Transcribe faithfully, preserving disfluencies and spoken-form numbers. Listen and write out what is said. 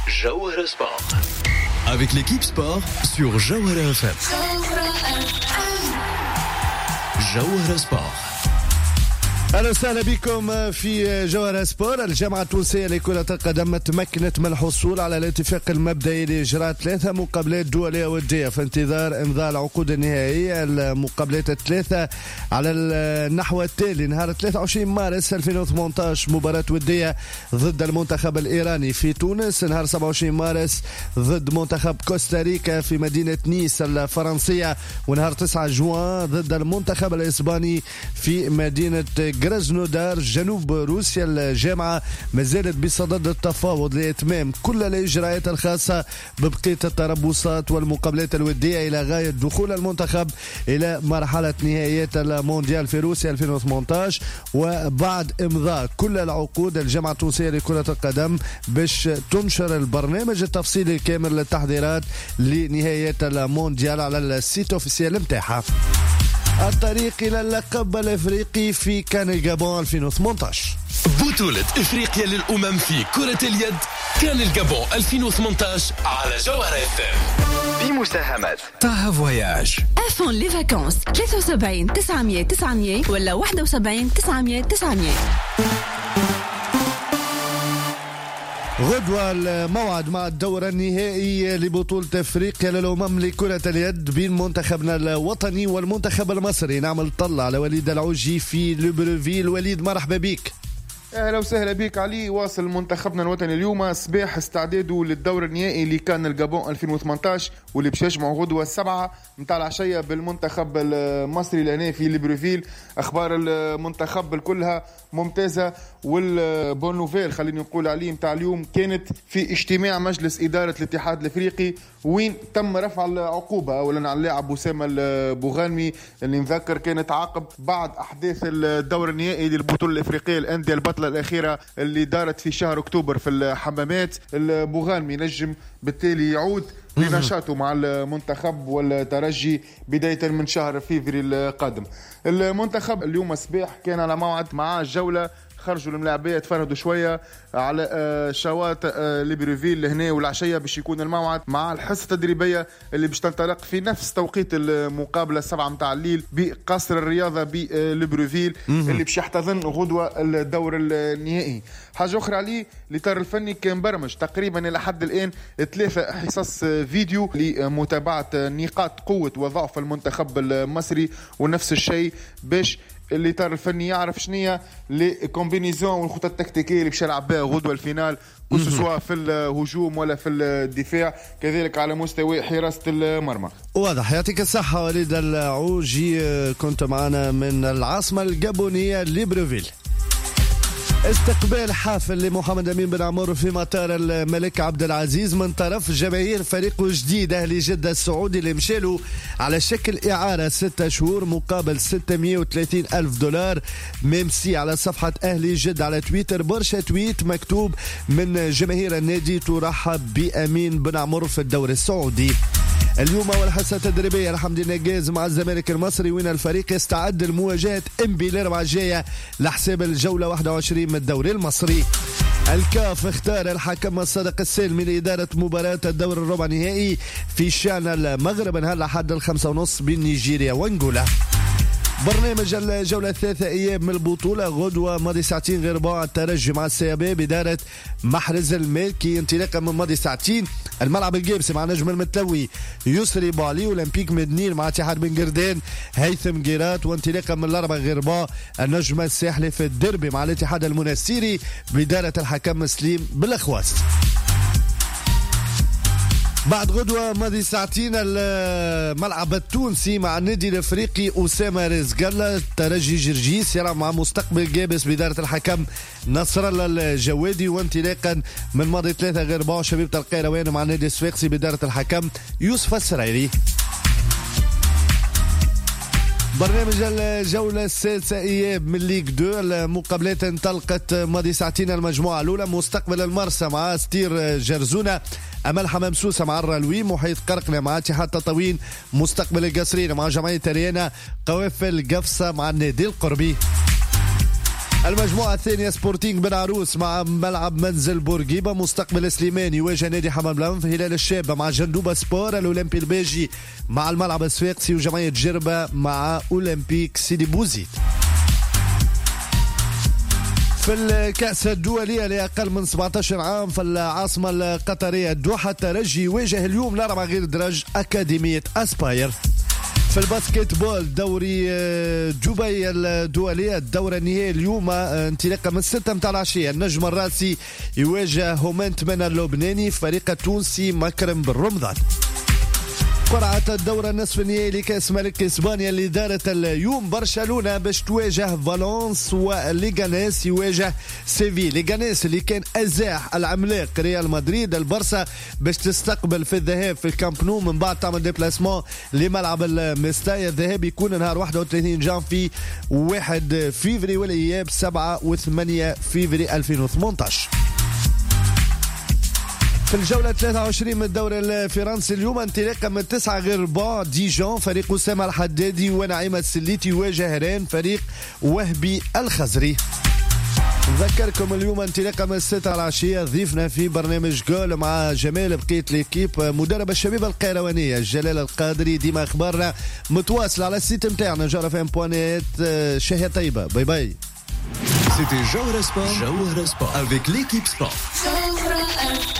Jawahara Sport. Avec l'équipe sport sur Jawahara F M. Jawahara Sport. أهلا وسهلا بكم في جوهرة سبور. الجامعة التونسية لكرة القدم تمكنت من الحصول على الاتفاق المبدئي لإجراء ثلاثة مقابلات دولية ودية في انتظار إمضاء العقود النهائية. المقابلات الثلاثة على النحو التالي: نهار ثلاثة وعشرين مارس ألفين وثمانية عشر مباراة ودية ضد المنتخب الإيراني في تونس. نهار سبعة وعشرين مارس ضد منتخب كوستاريكا في مدينة نيس الفرنسية. ونهار تسعة جوان ضد المنتخب الإسباني في مدينة غرازنودار جنوب روسيا. الجامعة ما زالت بصدد التفاوض لإتمام كل الإجراءات الخاصة ببقية التربصات والمقابلات الودية إلى غاية دخول المنتخب إلى مرحلة نهائيات المونديال في روسيا ألفين وثمانية عشر. وبعد إمضاء كل العقود الجامعة التونسية لكرة القدم باش تنشر البرنامج التفصيلي الكامل للتحضيرات لنهائيات المونديال على السيت اوفيسيال متاعها. الطريق إلى اللقب الإفريقي في كان الجابون ألفين وثمانية عشر. بطولة إفريقيا للأمم في كرة اليد كان الجابون ألفين وثمانية عشر على جوهرة اف ام بمساهمة طه فواياج. افون لي فاكونس ثلاثة وسبعين تسعمية تسعمية ولا واحد وسبعين تسعمية تسعمية. غدوة الموعد مع الدورة النهائية لبطولة أفريقيا للأمم لكرة اليد بين منتخبنا الوطني والمنتخب المصري. نعمل طلع على وليد العوجي في ليبروفيل. وليد مرحبا بيك. اهلا وسهلا بك علي. واصل منتخبنا الوطني اليوم صباح استعداده للدور النهائي اللي كان الجابون ألفين وثمانية عشر واللي باش يجمعوا غدوه السبعه نتاع العشيه بالمنتخب المصري لهنا في ليبروفيل. اخبار المنتخب كلها ممتازه، والبون نوفيل خليني نقول عليه نتاع اليوم كانت في اجتماع مجلس اداره الاتحاد الافريقي وين تم رفع العقوبه اولا على اللاعب اسامه البوغانمي اللي نذكر كانت عاقب بعد احداث الدور النهائي للبطوله الافريقيه الانديه البطله الاخيره اللي دارت في شهر اكتوبر في الحمامات. البوغانمي نجم بالتالي يعود لنشاطه مع المنتخب والترجي بداية من شهر فيفري القادم. المنتخب اليوم صباح كان على موعد مع الجولة، خرجوا الملاعبية تفرهدوا شوية على شواطئ ليبروفيل لهنا والعشية باش يكون الموعد مع الحصة التدريبية اللي باش تنطلق في نفس توقيت المقابلة السبعة متاع الليل بقصر الرياضة بليبروفيل اللي باش يحتضن غدوة الدور النهائي. حاجة أخرى عليه الإطار الفني كان برمج تقريبا إلى حد الآن ثلاثة حصص فيديو لمتابعة نقاط قوة وضعف المنتخب المصري، ونفس الشيء باش الإطار الفني يعرف شنية لكومبينيزون والخطط التكتيكية اللي باش يلعب بها غدوة الفينال سواء في الهجوم ولا في الدفاع، كذلك على مستوى حراسة المرمى. واضح. يعطيك الصحة وليد العوجي، كنت معنا من العاصمة الجابونية ليبروفيل. استقبال حافل لمحمد أمين بن عمرو في مطار الملك عبد العزيز من طرف جماهير فريقه الجديد أهلي جدة السعودي اللي مشالوا على شكل إعارة ستة شهور مقابل ستمية وثلاثين ألف دولار. ميمسي على صفحة أهلي جدة على تويتر برشا تويت مكتوب من جماهير النادي ترحب بأمين بن عمرو في الدوري السعودي. اليوم أول حصة تدريبية لحمدي نجاز مع الزمالك المصري وين الفريق يستعد لمواجهة إنبي الأربعاء الجاية لحساب الجولة واحد وعشرين من الدوري المصري. الكاف اختار الحكم الصادق السالمي لإدارة مباراة الدور الربع نهائي في شان المغرب نهار لحد الخمسة ونص بين نيجيريا وانغولا. برنامج الجولة الثلاثة أيام من البطولة غدوة ماضي ساعتين غير ربع الترجي مع السيابي بدارة محرز المالكي. انطلاقا من ماضي ساعتين الملعب الجابسي مع نجم المتلوي يسري بالي. أولمبيك مدنير مع اتحاد بن قردان هيثم جيرات. وانطلاقا من الأربع غير ربع النجم الساحلي في الدربي مع الاتحاد المنستيري بدارة الحكم مسلم بالأخواس. بعد غدوة ماضي ساعتين الملعب التونسي مع النادي الافريقي أسامة رزق الله. الترجي جرجيس يلعب مع مستقبل جابس بدارة الحكم نصر الله الجوادي. وانطلاقا من ماضي ثلاثة غير ربع شبيبة القيروان مع النادي الصفاقسي بدارة الحكم يوسف السريري. برنامج الجولة السادسة إياب من ليج دو. المقابلات انطلقت ماضي ساعتين. المجموعة الأولى مستقبل المرسى مع ستير جرزونة، أمل حمام سوسة مع الرلوي، محيط قرقنة مع اتحاد تطاوين، مستقبل القصرين مع جمعية ريانا، قوافل قفصة مع النادي القربي. المجموعة الثانية سبورتينغ بن عروس مع ملعب منزل بورقيبة. مستقبل سليمان يواجه نادي حمام الأنف. هلال الشابة مع جندوبة سبور. الأولمبي الباجي مع الملعب الصفاقسي. وجمعية جربة مع أولمبيك سيدي بوزيد. في الكأس الدولية لأقل من سبعة عشر عام في العاصمة القطرية الدوحة الترجي يواجه اليوم الأربعاء غير درج أكاديمية أسباير. في الباسكت بول دوري دبي الدولية الدورة النهائية اليوم انطلاقا من ستة متاع العشية. النجم الراسي يواجه هومنت من اللبناني. فريق التونسي مكرم بالرمضان. قرعة الدورة النصف النهائي لكأس ملك إسبانيا اللي دارت اليوم. برشلونة باش تواجه فالنس وليغانيس يواجه سيفي. ليغانيس اللي كان أزاح العملاق ريال مدريد. البرسا باش تستقبل في الذهاب في الكامب نو من بعد تعمل ديبلاسمون لملعب المستايا. الذهاب يكون نهار واحد وثلاثين جانفي واحد فيفري والإياب سبعة وثمانية فيفري ألفين وثمانية عشر. في الجولة ثلاثة وعشرين من الدوري الفرنسي اليوم انطلاقا من تسعة غير ربع ديجون فريق أسامة الحدادي ونعيم السليتي يواجه رين فريق وهبي الخزري. نذكركم اليوم انطلاقا من الستة العشية ضيفنا في برنامج جول مع جمال بقية ليكيب مدرب الشبيبة القيروانية جلال القادري. ديما اخبارنا متواصلة على السيت نتاعنا جوهر فام بوانيت. شهية طيبة. باي باي. C'était Jawara Sport, Jawara Sport avec l'équipe sport.